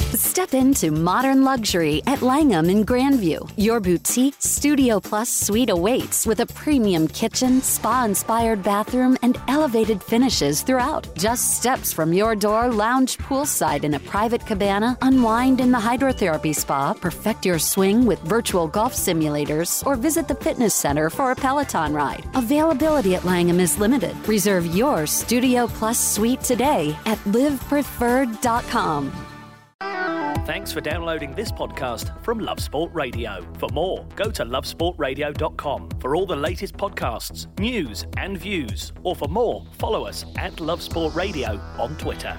Step into modern luxury at Langham in Grandview. Your boutique Studio Plus suite awaits with a premium kitchen, spa-inspired bathroom, and elevated finishes throughout. Just steps from your door, lounge poolside in a private cabana, unwind in the hydrotherapy spa, perfect your swing with virtual golf simulators, or visit the fitness center for a Peloton ride. Availability at Langham is limited. Reserve your Studio Plus suite today at livepreferred.com. Thanks for downloading this podcast from Love Sport Radio. For more, go to lovesportradio.com for all the latest podcasts, news and views. Or for more, follow us at Love Sport Radio on Twitter.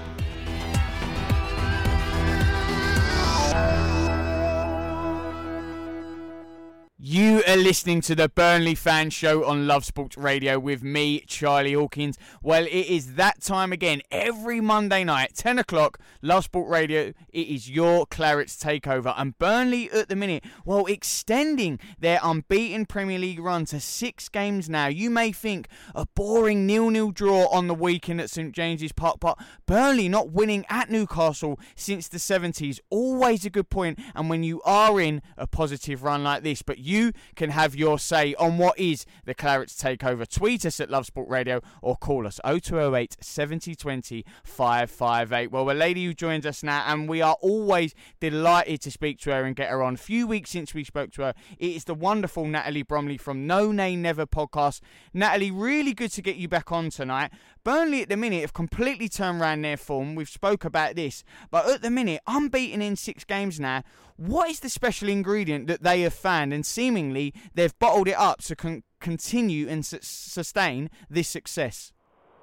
You are listening to the Burnley Fan Show on Love Sport Radio with me, Charlie Hawkins. Well, it is that time again. Every Monday night, 10 o'clock, Love Sport Radio, it is your Clarets takeover. And Burnley at the minute, well, extending their unbeaten Premier League run to 6 games now. You may think a boring 0-0 draw on the weekend at St James's Park, but Burnley not winning at Newcastle since the 70s. Always a good point, and when you are in a positive run like this, but you can have your say on what is the Clarets takeover. Tweet us at Love Sport Radio or call us 0208 70 20 558. Well, a lady who joins us now, and we are always delighted to speak to her and get her on. A few weeks since we spoke to her, it is the wonderful Natalie Bromley from No Nay Never podcast. Natalie, really good to get you back on tonight. Burnley at the minute have completely turned around their form. We've spoke about this, but at the minute, unbeaten in 6 games now. What is the special ingredient that they have found? And seemingly, they've bottled it up to continue and sustain this success.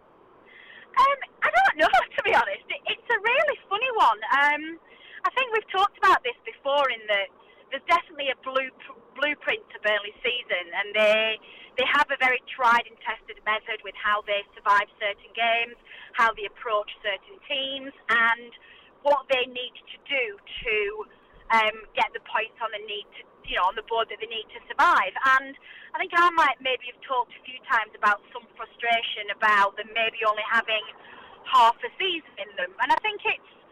I don't know, to be honest. It's a really funny one. I think we've talked about this before in that there's definitely a blueprint to Burnley season, and they have a very tried and tested method with how they survive certain games, how they approach certain teams, and what they need to do to get the points on the board that they need to survive. And I think I might maybe have talked a few times about some frustration about them maybe only having half a season in them, and I think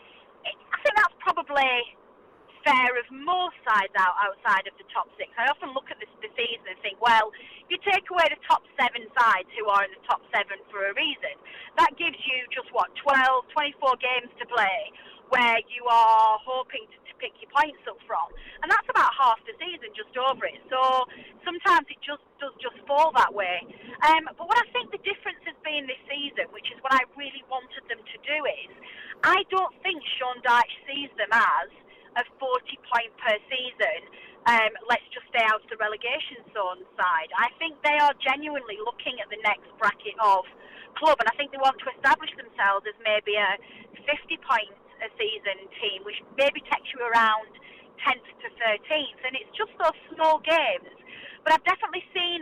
I think that's probably fair of most sides outside of the top 6. I often look at the season and think, well, if you take away the top 7 sides who are in the top 7 for a reason, that gives you just 12, 24 games to play where you are hoping to pick your points up from, and that's about half the season, just over it. So sometimes it does fall that way. But what I think the difference has been this season, which is what I really wanted them to do, is I don't think Sean Dyche sees them as a 40-point per season, let's just stay out of the relegation zone side. I think they are genuinely looking at the next bracket of club, and I think they want to establish themselves as maybe a 50-point a season team, which maybe takes you around 10th to 13th, and it's just those small games. But I've definitely seen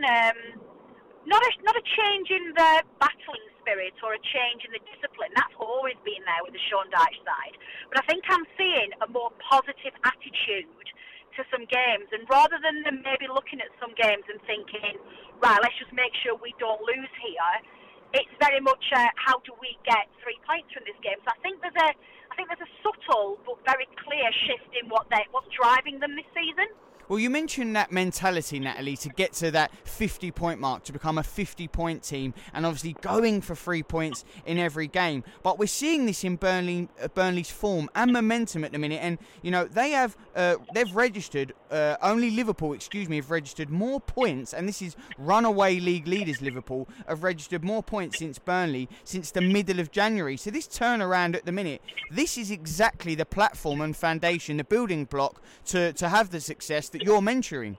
not a change in the battling spirit or a change in the discipline. That's always been there with the Sean Dyche side. But I think I'm seeing a more positive attitude to some games, and rather than them maybe looking at some games and thinking, right, let's just make sure we don't lose here, it's very much how do we get 3 points from this game. So I think there's a subtle but very clear shift in what's driving them this season. Well, you mentioned that mentality, Natalie, to get to that 50-point mark, to become a 50-point team, and obviously going for 3 points in every game. But we're seeing this in Burnley's form and momentum at the minute, and they've registered only Liverpool, have registered more points, and this is runaway league leaders Liverpool have registered more points since Burnley since the middle of January. So this turnaround at the minute, this is exactly the platform and foundation, the building block to have the success that you're mentoring.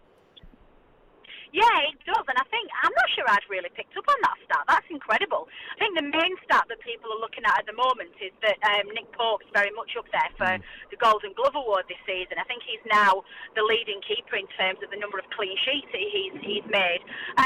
Yeah, it does, and I think, I'm not sure I'd really picked up on that stat. That's incredible. I think the main stat that people are looking at the moment is that Nick Pope's very much up there for the Golden Glove Award this season. I think he's now the leading keeper in terms of the number of clean sheets he's made.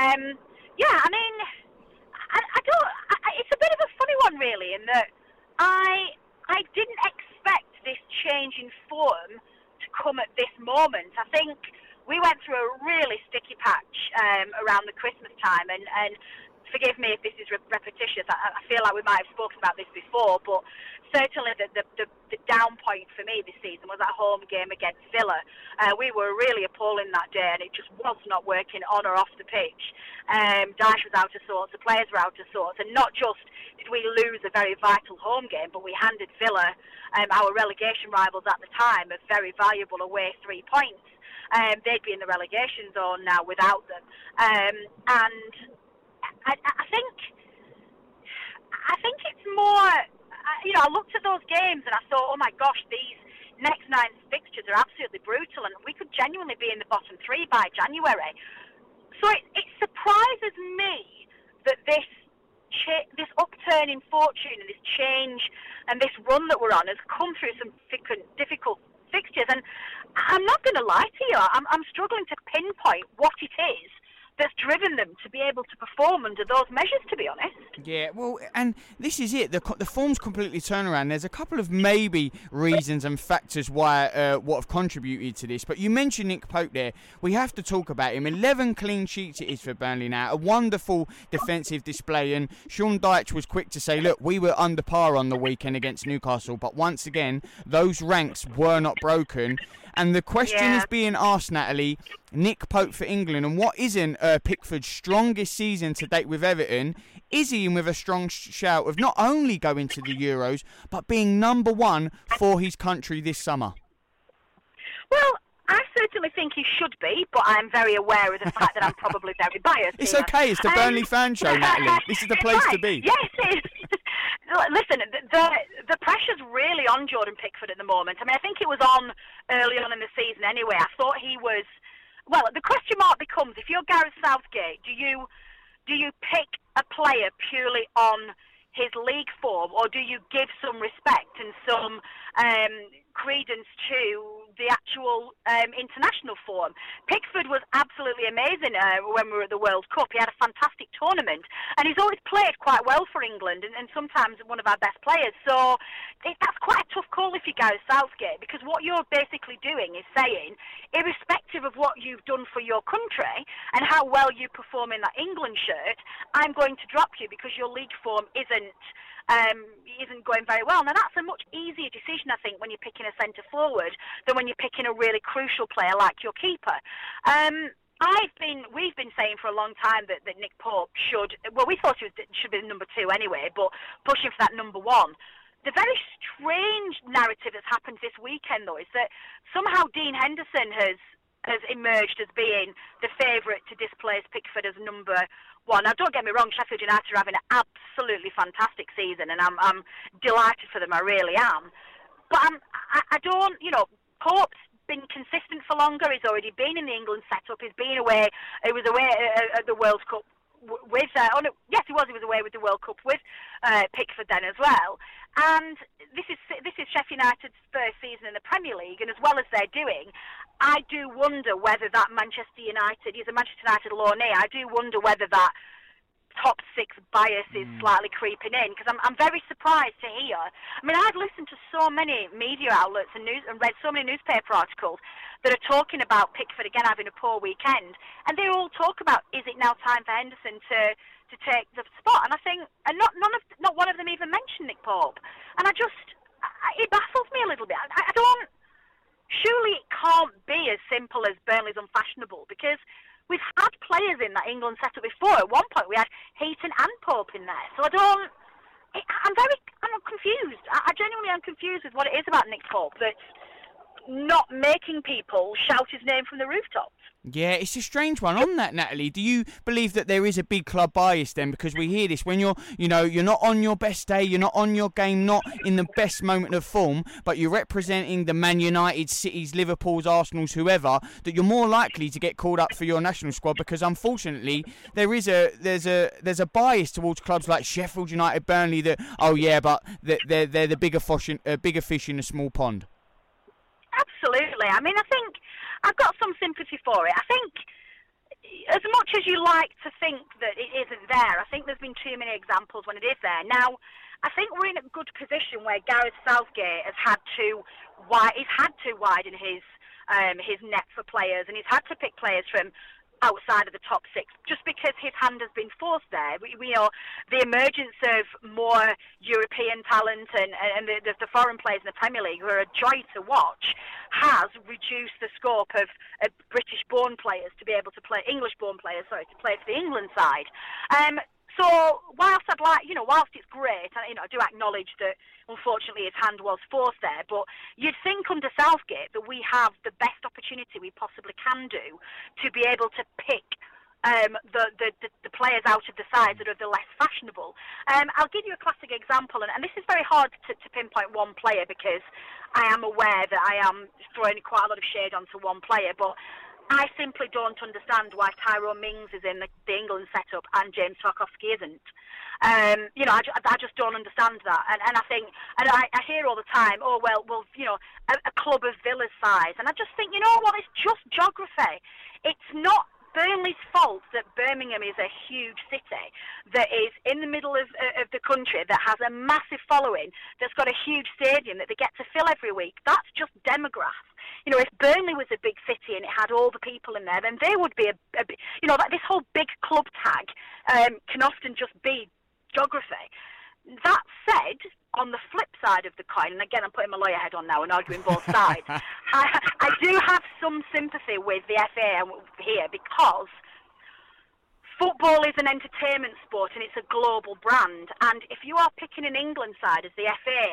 It's a bit of a funny one, really, in that I didn't expect this change in form to come at this moment. I think we went through a really sticky patch around the Christmas time, and forgive me if this is repetitious. I feel like we might have spoken about this before, but certainly the down point for me this season was that home game against Villa. We were really appalling that day, and it just was not working on or off the pitch. Dyche was out of sorts, the players were out of sorts, and not just did we lose a very vital home game, but we handed Villa, our relegation rivals at the time, a very valuable away 3 points. They'd be in the relegation zone now without them. And I think it's more, I looked at those games and I thought, oh my gosh, these next 9 fixtures are absolutely brutal, and we could genuinely be in the bottom 3 by January. So it surprises me that this upturn in fortune and this change and this run that we're on has come through some difficult fixtures. And I'm not going to lie to you, I'm struggling to pinpoint what it is that's driven them to be able to perform under those measures, to be honest. Yeah, well, and this is it. The form's completely turned around. There's a couple of maybe reasons and factors why what have contributed to this. But you mentioned Nick Pope there. We have to talk about him. 11 clean sheets it is for Burnley now. A wonderful defensive display. And Sean Dyche was quick to say, look, we were under par on the weekend against Newcastle. But once again, those ranks were not broken. And the question is being asked, Natalie, Nick Pope for England, and what isn't Pickford's strongest season to date with Everton, is he in with a strong shout of not only going to the Euros, but being number 1 for his country this summer? Well, I certainly think he should be, but I'm very aware of the fact that I'm probably very biased. It's okay, it's the Burnley fan show, Natalie. This is the place to be. Yes, it is. Listen, the pressure's really on Jordan Pickford at the moment. I mean, I think it was on early on in the season anyway. I thought he was... Well, the question mark becomes, if you're Gareth Southgate, do you pick a player purely on his league form, or do you give some respect and some credence to the actual international form? Pickford was absolutely amazing when we were at the World Cup. He had a fantastic tournament, and he's always played quite well for England, and sometimes one of our best players. So that's quite a tough call if you go Southgate, because what you're basically doing is saying, irrespective of what you've done for your country and how well you perform in that England shirt, I'm going to drop you because your league form isn't going very well. Now, that's a much easier decision, I think, when you're picking a centre forward than when you're picking a really crucial player like your keeper. We've been saying for a long time that Nick Pope should, well, we thought he should be number 2 anyway, but pushing for that number 1. The very strange narrative that's happened this weekend, though, is that somehow Dean Henderson has emerged as being the favourite to displace Pickford as number 1. Now, don't get me wrong, Sheffield United are having an absolutely fantastic season, and I'm delighted for them, I really am. But I don't, Pope's been consistent for longer. He's already been in the England setup. He's been away. He was away at the World Cup with... yes, he was away with the World Cup with Pickford then as well. And this is Sheffield United's first season in the Premier League, and as well as they're doing, I do wonder whether that Manchester United, he's a Manchester United loanee, I do wonder whether that top 6 bias is slightly creeping in, because I'm very surprised to hear. I mean, I've listened to so many media outlets and read so many newspaper articles that are talking about Pickford again having a poor weekend, and they all talk about, is it now time for Henderson to take the spot? And I think, and not one of them even mentioned Nick Pope, and it baffles me a little bit. I don't. Surely it can't be as simple as Burnley's unfashionable, because we've had players in that England setup before. At one point we had Heaton and Pope in there. So I'm confused. I genuinely am confused with what it is about Nick Pope that's not making people shout his name from the rooftops. Yeah, it's a strange one on that, Natalie. Do you believe that there is a big club bias then? Because we hear this when you're not on your best day, you're not on your game, not in the best moment of form, but you're representing the Man United, Cities, Liverpools, Arsenals, whoever, that you're more likely to get called up for your national squad, because unfortunately there's a bias towards clubs like Sheffield United, Burnley, that but they're the bigger fish in a small pond. Absolutely. I mean, I think I've got some sympathy for it. I think as much as you like to think that it isn't there, I think there's been too many examples when it is there. Now, I think we're in a good position where Gareth Southgate has had to widen his net for players, and he's had to pick players from outside of the top six, just because his hand has been forced there. We know the emergence of more European talent and the foreign players in the Premier League, who are a joy to watch, has reduced the scope of British-born players to be able to play, English-born players, sorry, to play for the England side. So whilst whilst it's great, I do acknowledge that unfortunately his hand was forced there, but you'd think under Southgate that we have the best opportunity we possibly can do to be able to pick the players out of the sides that are the less fashionable. I'll give you a classic example, and this is very hard to pinpoint one player because I am aware that I am throwing quite a lot of shade onto one player, but I simply don't understand why Tyrone Mings is in the England setup and James Tarkowski isn't. I just don't understand that. And I think, and I hear all the time, a club of Villa's size. And I just think, you know what, it's just geography. It's not Burnley's fault that Birmingham is a huge city that is in the middle of the country, that has a massive following, that's got a huge stadium that they get to fill every week. That's just demograph. If Burnley was a big city and it had all the people in there, then they would be this whole big club tag can often just be geography. That said, on the flip side of the coin, and again I'm putting my lawyer head on now and arguing both sides, I do have some sympathy with the FA here, because football is an entertainment sport and it's a global brand, and if you are picking an England side as the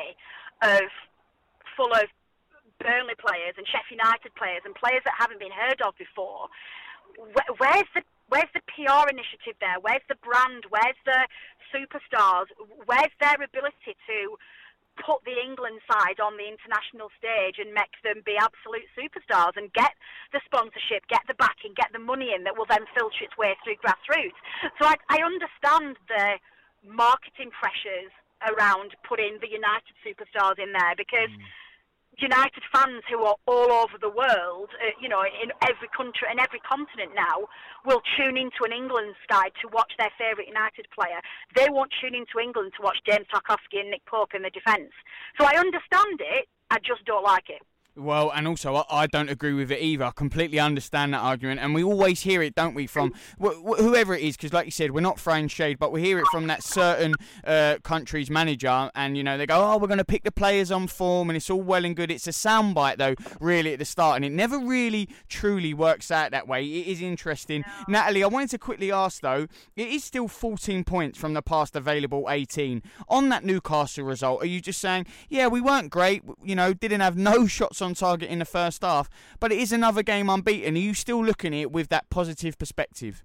FA full of Burnley players and Sheffield United players and players that haven't been heard of before, where's the PR initiative there? Where's the brand? Where's the superstars? Where's their ability to put the England side on the international stage and make them be absolute superstars and get the sponsorship, get the backing, get the money in that will then filter its way through grassroots? So I understand the marketing pressures around putting the United superstars in there, because United fans who are all over the world, in every country and every continent now, will tune into an England side to watch their favourite United player. They won't tune into England to watch James Tarkowski and Nick Pope in the defence. So I understand it, I just don't like it. Well, and also, I don't agree with it either. I completely understand that argument, and we always hear it, don't we, from whoever it is, because like you said, we're not throwing shade, but we hear it from that certain country's manager, and, they go, we're going to pick the players on form, and it's all well and good. It's a soundbite, though, really, at the start, and it never really, truly works out that way. It is interesting. No. Natalie, I wanted to quickly ask, though, it is still 14 points from the past available 18. On that Newcastle result, are you just saying, yeah, we weren't great, didn't have no shots on target in the first half, but it is another game unbeaten? Are you still looking at it with that positive perspective?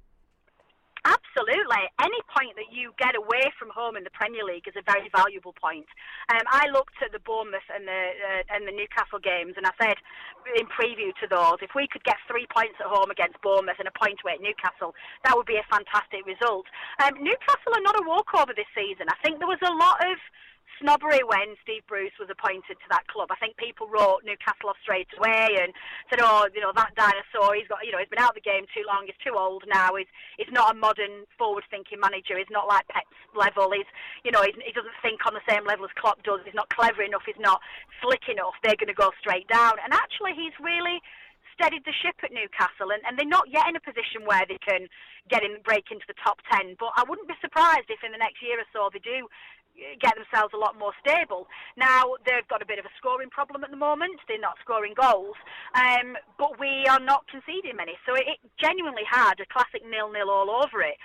Absolutely. Any point that you get away from home in the Premier League is a very valuable point. I looked at the Bournemouth and the Newcastle games, and I said in preview to those, if we could get 3 points at home against Bournemouth and a point away at Newcastle, that would be a fantastic result. Newcastle are not a walkover this season. I think there was a lot of snobbery when Steve Bruce was appointed to that club. I think people wrote Newcastle off straight away and said, that dinosaur, he's been out of the game too long, he's too old now, he's not a modern forward-thinking manager, he's not like Pep's level, he doesn't think on the same level as Klopp does, he's not clever enough, he's not slick enough, they're going to go straight down. And actually he's really steadied the ship at Newcastle, and they're not yet in a position where they can break into the top 10, but I wouldn't be surprised if in the next year or so they do get themselves a lot more stable. Now, they've got a bit of a scoring problem at the moment. They're not scoring goals, but we are not conceding many. So it genuinely had a classic 0-0 all over it.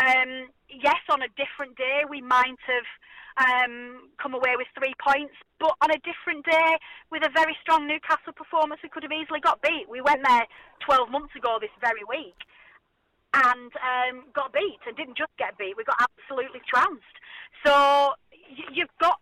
Yes, on a different day, we might have come away with 3 points, but on a different day, with a very strong Newcastle performance, we could have easily got beat. We went there 12 months ago this very week and got beat, and didn't just get beat, we got absolutely trounced. So you've got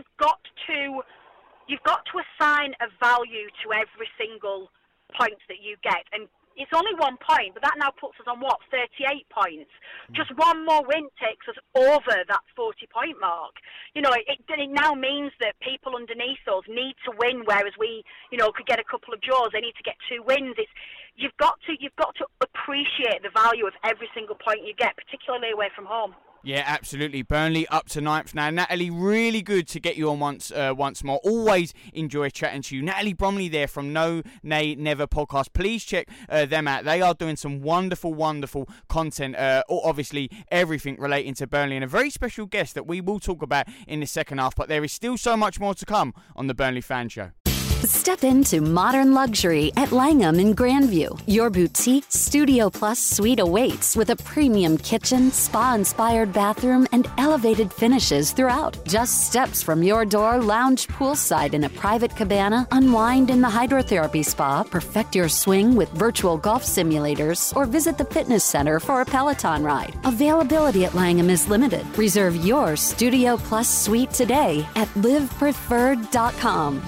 to assign a value to every single point that you get, and it's only 1 point, but that now puts us on 38 points. Just one more win takes us over that 40-point mark. It now means that people underneath us need to win, whereas we, could get a couple of draws. They need to get 2 wins. You've got to appreciate the value of every single point you get, particularly away from home. Yeah, absolutely. Burnley up to 9th now. Natalie, really good to get you on once more. Always enjoy chatting to you. Natalie Bromley there from No Nay Never podcast. Please check them out. They are doing some wonderful, wonderful content. Obviously, everything relating to Burnley, and a very special guest that we will talk about in the second half. But there is still so much more to come on the Burnley Fan Show. Step into modern luxury at Langham in Grandview. Your boutique Studio Plus suite awaits with a premium kitchen, spa-inspired bathroom, and elevated finishes throughout. Just steps from your door, lounge poolside in a private cabana, unwind in the hydrotherapy spa, perfect your swing with virtual golf simulators, or visit the fitness center for a Peloton ride. Availability at Langham is limited. Reserve your Studio Plus suite today at livepreferred.com.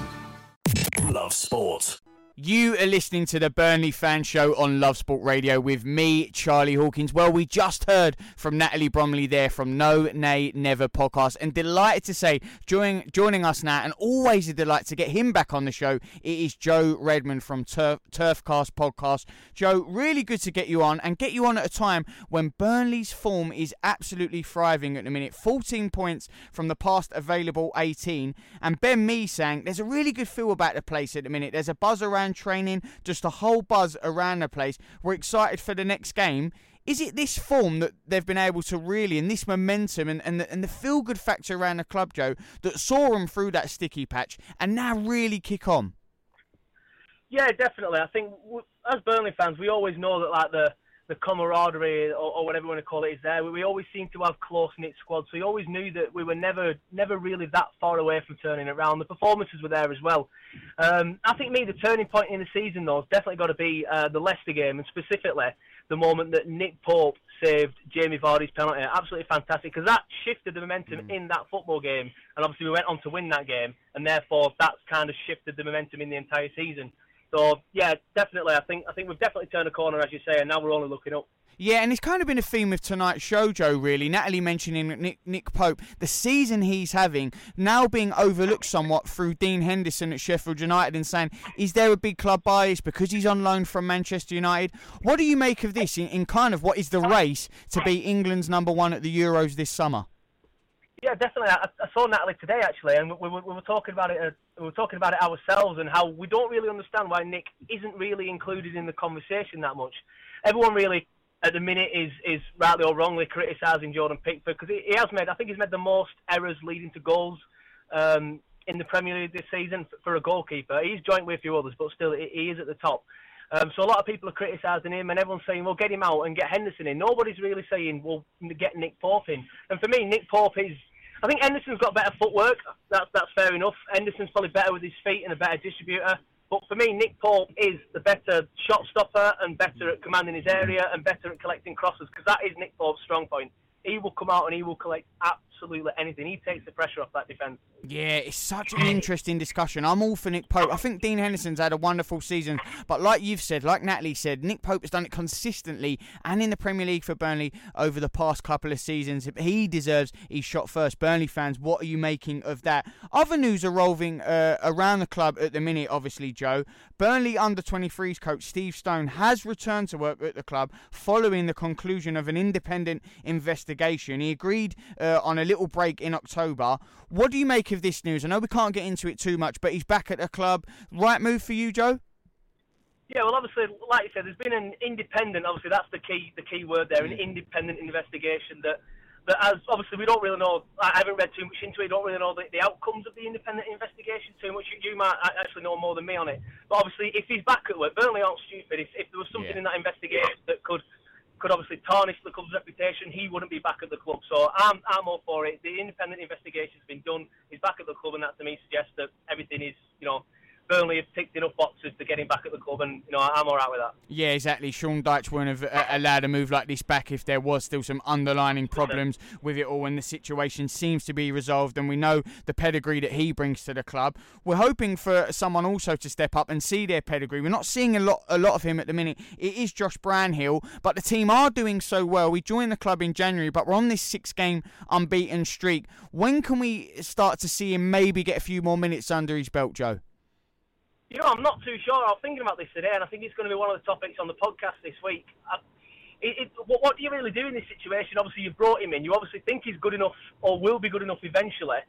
Love Sport. You are listening to the Burnley Fan Show on Love Sport Radio with me, Charlie Hawkins. Well, we just heard from Natalie Bromley there from No Nay Never podcast, and delighted to say, joining us now, and always a delight to get him back on the show, it is Joe Redman from Turfcast podcast. Joe, really good to get you on, and get you on at a time when Burnley's form is absolutely thriving at the minute. 14 points from the past available 18, and Ben Mee saying there's a really good feel about the place at the minute. There's a buzz around training, just a whole buzz around the place. We're excited for the next game. Is it this form that they've been able to really, and this momentum and the feel-good factor around the club, Joe, that saw them through that sticky patch and now really kick on? Yeah, definitely. I think as Burnley fans, we always know that like the camaraderie or whatever you want to call it is there. We always seem to have close-knit squads, so you always knew that we were never really that far away from turning it around. The performances were there as well. I think the turning point in the season, though, has definitely got to be the Leicester game, and specifically the moment that Nick Pope saved Jamie Vardy's penalty. Absolutely fantastic, because that shifted the momentum in that football game, and obviously we went on to win that game, and therefore that's kind of shifted the momentum in the entire season. So, yeah, definitely. I think we've definitely turned a corner, as you say, and now we're only looking up. Yeah, and it's kind of been a theme of tonight's show, Joe, really. Natalie mentioning Nick Pope, the season he's having, now being overlooked somewhat through Dean Henderson at Sheffield United, and saying, is there a big club bias because he's on loan from Manchester United? What do you make of this in kind of what is the race to be England's number one at the Euros this summer? Yeah, definitely. I saw Natalie today, actually, and we were talking about it. We were talking about it ourselves, and how we don't really understand why Nick isn't really included in the conversation that much. Everyone really, at the minute, is rightly or wrongly criticising Jordan Pickford, because he has made. I think he's made the most errors leading to goals in the Premier League this season for a goalkeeper. He's joint with a few others, but still, he is at the top. So a lot of people are criticising him, and everyone's saying, well, get him out and get Henderson in. Nobody's really saying, well, get Nick Pope in. And for me, Nick Pope is... I think Henderson's got better footwork. That's fair enough. Henderson's probably better with his feet and a better distributor. But for me, Nick Pope is the better shot stopper and better at commanding his area and better at collecting crosses, because that is Nick Pope's strong point. He will come out and he will collect absolutely anything. He takes the pressure off that defence. Yeah, it's such an interesting discussion. I'm all for Nick Pope. I think Dean Henderson's had a wonderful season. But like you've said, like Natalie said, Nick Pope has done it consistently and in the Premier League for Burnley over the past couple of seasons. He deserves his shot first. Burnley fans, what are you making of that? Other news are rolling around the club at the minute, obviously, Joe. Burnley under-23s coach Steve Stone has returned to work at the club following the conclusion of an independent investigation. He agreed on a little break in October. What do you make of this news? I know we can't get into it too much, but he's back at the club. Right move for you, Joe? Yeah, well, obviously, like you said, there's been an independent, obviously that's the key word there, an independent investigation that as obviously we don't really know. I haven't read too much into it. Don't really know the outcomes of the independent investigation too much. You might actually know more than me on it. But obviously, if he's back at work, Burnley aren't stupid. If there was something in that investigation that could obviously tarnish the club's reputation, he wouldn't be back at the club. So I'm all for it. The independent investigation's been done. He's back at the club, and that to me suggests that everything is, Burnley have ticked enough boxes to get him back at the club, and I'm all right with that. Yeah, exactly. Sean Dyche wouldn't have allowed a move like this back if there was still some underlying problems with it all, and the situation seems to be resolved, and we know the pedigree that he brings to the club. We're hoping for someone also to step up and see their pedigree. We're not seeing a lot of him at the minute. It is Josh Brownhill, but the team are doing so well. We joined the club in January, but we're on this 6-game unbeaten streak. When can we start to see him maybe get a few more minutes under his belt, Joe? I'm not too sure. I was thinking about this today, and I think it's going to be one of the topics on the podcast this week. what do you really do in this situation? Obviously, you've brought him in. You obviously think he's good enough or will be good enough eventually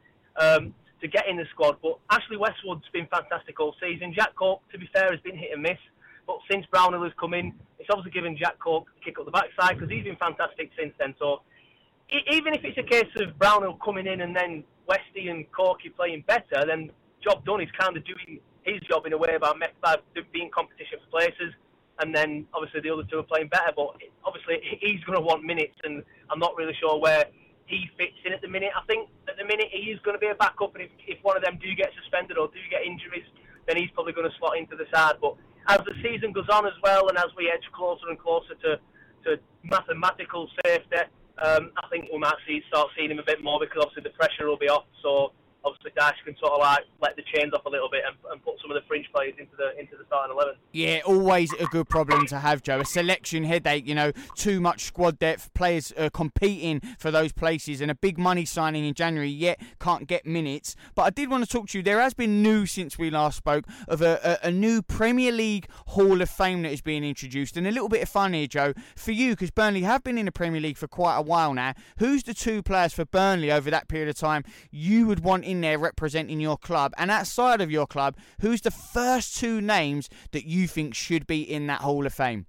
to get in the squad. But Ashley Westwood's been fantastic all season. Jack Cork, to be fair, has been hit and miss. But since Brownhill has come in, it's obviously given Jack Cork a kick up the backside because he's been fantastic since then. So even if it's a case of Brownhill coming in and then Westy and Corky playing better, then job done. He's kind of doing his job in a way by being competition for places. And then, obviously, the other two are playing better. But, obviously, he's going to want minutes. And I'm not really sure where he fits in at the minute. I think at the minute he is going to be a backup. And if one of them do get suspended or do get injuries, then he's probably going to slot into the side. But as the season goes on as well, and as we edge closer and closer to mathematical safety, I think we might start seeing him a bit more because, obviously, the pressure will be off. So, obviously, Dash can sort of like let the chains off a little bit and put some of the fringe players into the starting 11. Yeah, always a good problem to have, Joe. A selection headache, too much squad depth, players competing for those places, and a big money signing in January, yet can't get minutes. But I did want to talk to you. There has been news since we last spoke of a new Premier League Hall of Fame that is being introduced. And a little bit of fun here, Joe, for you, because Burnley have been in the Premier League for quite a while now. Who's the two players for Burnley over that period of time you would want in there representing your club? And outside of your club, who's the first two names that you think should be in that Hall of Fame?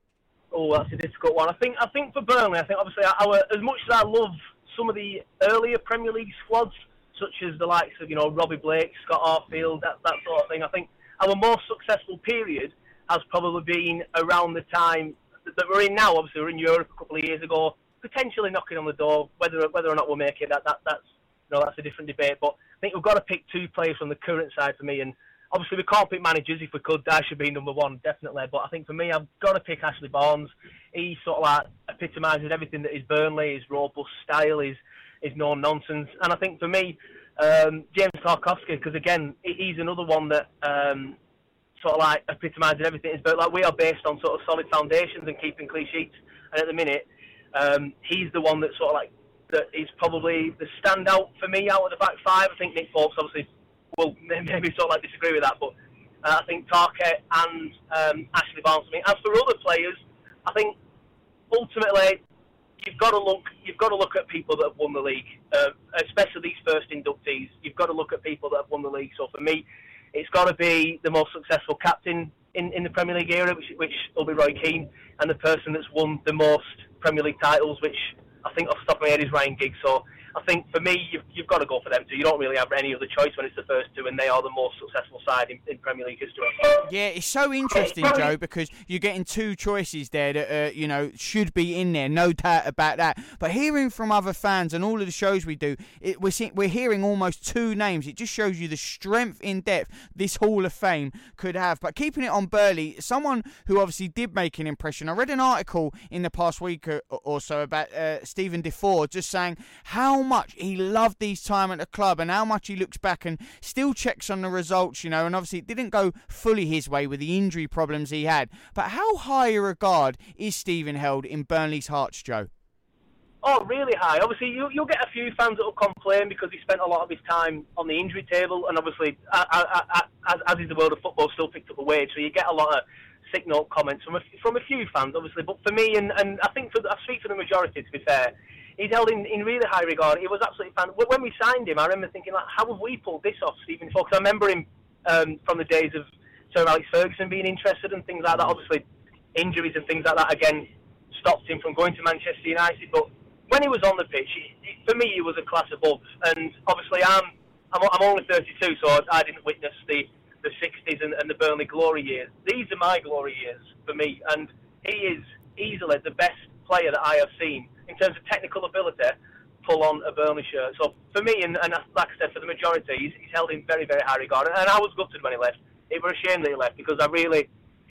Oh, that's a difficult one. I think for Burnley, obviously as much as I love some of the earlier Premier League squads, such as the likes of Robbie Blake, Scott Arfield, that sort of thing, I think our most successful period has probably been around the time that we're in now. Obviously, we're in Europe a couple of years ago, potentially knocking on the door. Whether or not we'll make it, that's a different debate. But I think we've got to pick two players from the current side for me. And obviously, we can't pick managers. If we could, Dash should be number one, definitely. But I think for me, I've got to pick Ashley Barnes. He sort of like epitomises everything that is Burnley, his robust style, his no-nonsense. And I think for me, James Tarkowski, because again, he's another one that sort of like epitomises everything. But like we are based on sort of solid foundations and keeping clean sheets. And at the minute, he's the one that sort of like that is probably the standout for me out of the back five. I think Nick Forbes obviously will maybe sort of like disagree with that, but I think Tarkett and Ashley Barnes. I mean, as for other players, I think ultimately you've got to look at people that have won the league, especially these first inductees. You've got to look at people that have won the league. So for me, it's got to be the most successful captain in the Premier League era, which will be Roy Keane, and the person that's won the most Premier League titles, which I think off the top of my head is Ryan Giggs. So I think for me, you've got to go for them two. You don't really have any other choice when it's the first two, and they are the most successful side in Premier League history. Yeah, it's so interesting, Joe, because you're getting two choices there that should be in there, no doubt about that. But hearing from other fans and all of the shows we do, we're hearing almost two names. It just shows you the strength in depth this Hall of Fame could have. But keeping it on Burley, someone who obviously did make an impression. I read an article in the past week or so about Stephen Defoe just saying how much he loved his time at the club and how much he looks back and still checks on the results, and obviously it didn't go fully his way with the injury problems he had. But how high a regard is Stephen held in Burnley's hearts, Joe? Oh, really high. Obviously, you'll get a few fans that will complain because he spent a lot of his time on the injury table, and obviously, as is the world of football, still picked up a wage, so you get a lot of sick note comments from a few fans, obviously. But for me, and I think I speak for the majority, to be fair, he's held in really high regard. It was absolutely fantastic. When we signed him, I remember thinking, like, how have we pulled this off, Stephen Defoe? Because I remember him from the days of Sir Alex Ferguson being interested and things like that. Obviously, injuries and things like that, again, stopped him from going to Manchester United. But when he was on the pitch, for me, he was a class above. And obviously, I'm only 32, so I didn't witness the 60s and the Burnley glory years. These are my glory years for me. And he is easily the best player that I have seen in terms of technical ability, pull on a Burnley shirt. So for me, and like I said, for the majority, he's held in very, very high regard. And I was gutted when he left. It was a shame that he left because I really,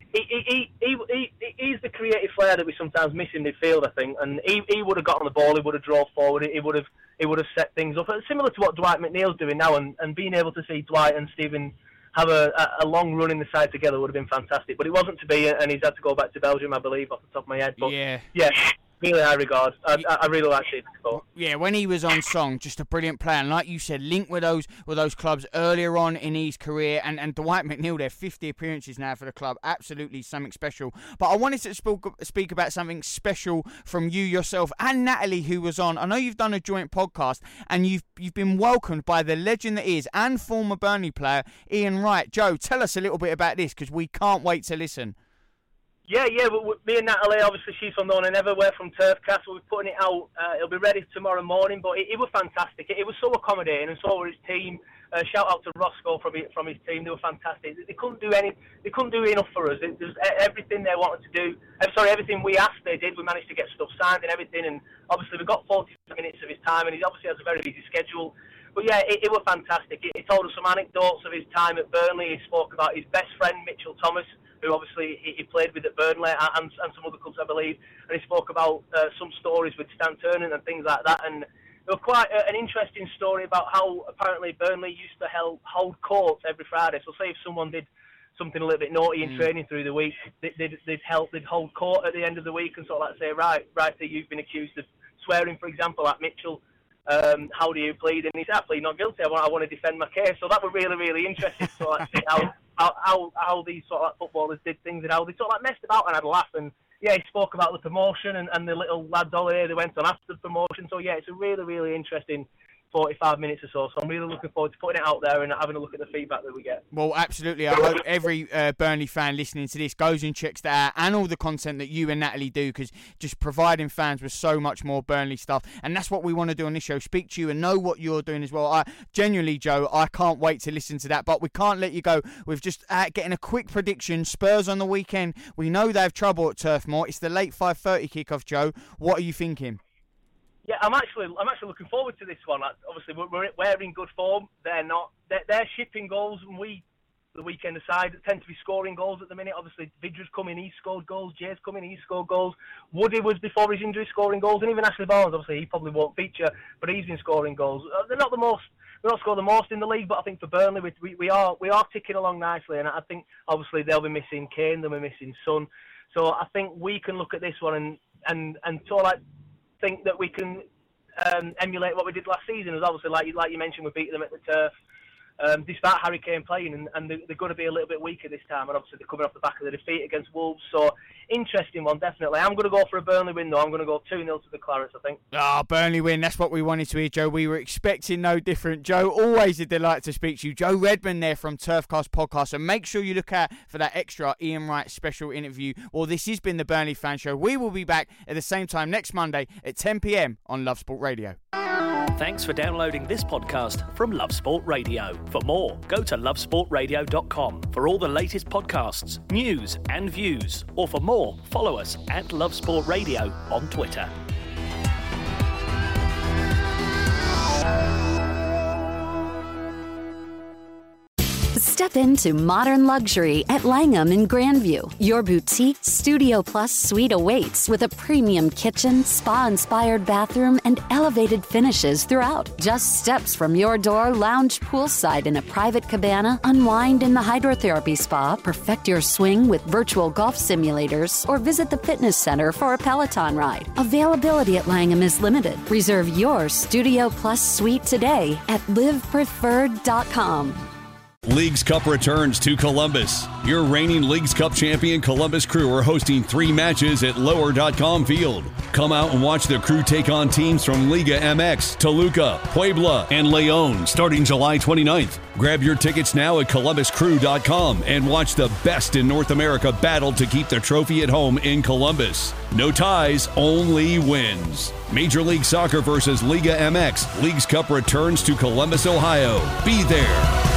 he's the creative flair that we sometimes miss in midfield, I think. And he would have got on the ball, he would have drove forward, he would have set things up. Similar to what Dwight McNeil's doing now, and being able to see Dwight and Stephen have a long run in the side together would have been fantastic. But it wasn't to be, and he's had to go back to Belgium, I believe, off the top of my head. But yeah. really high regard. I really like Steve Cook. Yeah, when he was on song, just a brilliant player. And like you said, linked with those clubs earlier on in his career. And Dwight McNeil there, 50 appearances now for the club. Absolutely something special. But I wanted to speak about something special from you yourself and Natalie, who was on. I know you've done a joint podcast, and you've been welcomed by the legend that is and former Burnley player Ian Wright. Joe, tell us a little bit about this, because we can't wait to listen. Yeah, me and Natalie, obviously she's from Known and Ever, we're from Turfcast, we're putting it out, it'll be ready tomorrow morning, but it was fantastic. It was so accommodating, and so were his team. Shout out to Roscoe from his team, they were fantastic. They couldn't do enough for us. It was everything they wanted to do. Everything we asked they did. We managed to get stuff signed and everything, and obviously we got 40 minutes of his time, and he obviously has a very busy schedule. But yeah, it was fantastic. He told us some anecdotes of his time at Burnley. He spoke about his best friend, Mitchell Thomas, who obviously he played with at Burnley and some other clubs, I believe. And he spoke about some stories with Stan Turner and things like that. And it was quite an interesting story about how apparently Burnley used to hold court every Friday. So say if someone did something a little bit naughty in training through the week, they'd hold court at the end of the week and sort of like say, right, you've been accused of swearing, for example, like Mitchell. How do you plead? And he said, I plead not guilty. I want to defend my case. So that was really, really interesting. So like, see how these sort of like footballers did things and how they sort of like messed about and had a laugh. And yeah, he spoke about the promotion and the little lads holiday they went on after the promotion. So yeah, it's a really, really interesting 45 minutes or so. So I'm really looking forward to putting it out there and having a look at the feedback that we get. Well, absolutely. I hope every Burnley fan listening to this goes and checks that out, and all the content that you and Natalie do, because just providing fans with so much more Burnley stuff. And that's what we want to do on this show, speak to you and know what you're doing as well. I genuinely, Joe, I can't wait to listen to that. But we can't let you go with just getting a quick prediction. Spurs on the weekend. We know they have trouble at Turf Moor. It's the late 5:30 kickoff, Joe. What are you thinking? Yeah, I'm actually looking forward to this one. Obviously, we're in good form. They're not. They're shipping goals, and the weekend aside, tend to be scoring goals at the minute. Obviously, Vidra's coming, he scored goals. Jay's coming, he scored goals. Woody was before his injury scoring goals, and even Ashley Barnes. Obviously, he probably won't feature, but he's been scoring goals. They're not the most. We're not scoring the most in the league, but I think for Burnley, we are ticking along nicely, and I think obviously they'll be missing Kane, they'll be missing Son. So I think we can look at this one and sort of like think that we can emulate what we did last season. As obviously, like you mentioned, we beat them at the Turf. Despite Harry Kane playing, and they're going to be a little bit weaker this time, and obviously they're coming off the back of the defeat against Wolves, so interesting one, definitely. I'm going to go for a Burnley win, though. I'm going to go 2-0 to the Clarets, I think. Burnley win, that's what we wanted to hear, Joe. We were expecting no different. Joe, always a delight to speak to you. Joe Redman there from Turfcast Podcast, and make sure you look out for that extra Ian Wright special interview. Well, this has been the Burnley Fan Show. We will be back at the same time next Monday at 10 p.m. on Love Sport Radio. Thanks for downloading this podcast from Love Sport Radio. For more, go to lovesportradio.com for all the latest podcasts, news and views. Or for more, follow us at Love Sport Radio on Twitter. Step into modern luxury at Langham in Grandview. Your boutique Studio Plus suite awaits with a premium kitchen, spa-inspired bathroom, and elevated finishes throughout. Just steps from your door, lounge poolside in a private cabana, unwind in the hydrotherapy spa, perfect your swing with virtual golf simulators, or visit the fitness center for a Peloton ride. Availability at Langham is limited. Reserve your Studio Plus suite today at livepreferred.com. Leagues Cup returns to Columbus. Your reigning Leagues Cup champion Columbus Crew are hosting 3 matches at Lower.com Field. Come out and watch the Crew take on teams from Liga MX, Toluca, Puebla, and León starting July 29th. Grab your tickets now at ColumbusCrew.com and watch the best in North America battle to keep the trophy at home in Columbus. No ties, only wins. Major League Soccer versus Liga MX. Leagues Cup returns to Columbus, Ohio. Be there.